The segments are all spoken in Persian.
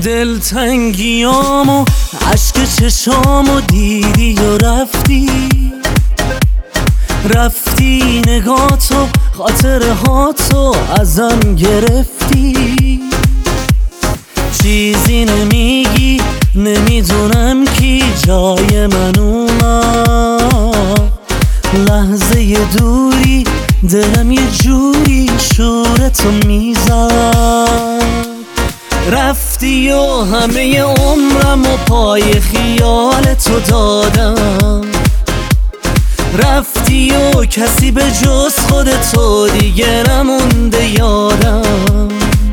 دلتنگیامو عشق چشامو دیدی و رفتی نگاتو خاطره هاتو ازم گرفتی. چیزی نمیگی نمیدونم کی جای من اومد. لحظه دوری دلم یه جوری شورتو میزد. رفتی و همه عمرم و پای خیالتو دادم. رفتی و کسی به جز خودتو دیگه نمونده یادم.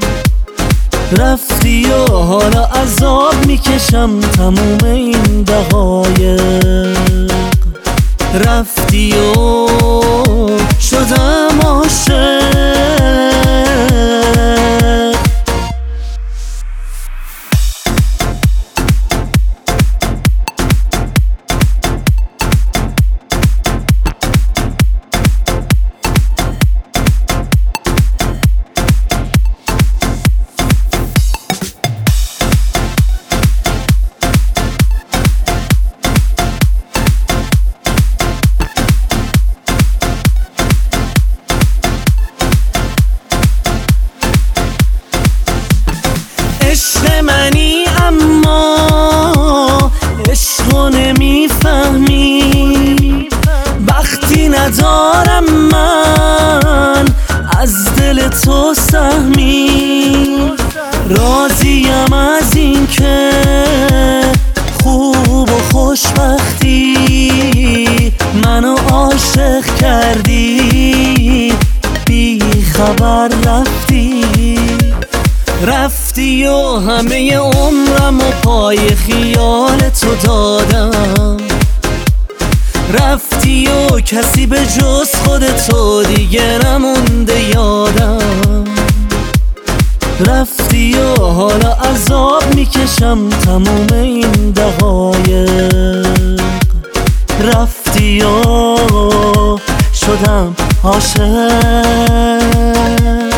رفتی و حالا عذاب میکشم تموم این دقایق. رفتی و شدم عاشق. عشق منی اما عشقو نمیفهمی. وقتی ندارم من از دل تو سهمی. راضیم از این که خوب و خوشبختی منو عاشق کردی. بی خبر رفتی. رفتی و همه عمرم و پای خیالتو دادم. رفتی و کسی به جز خودتو دیگه نمونده یادم. رفتی و حالا عذاب میکشم تموم این دقایق. رفتی و شدم عاشق.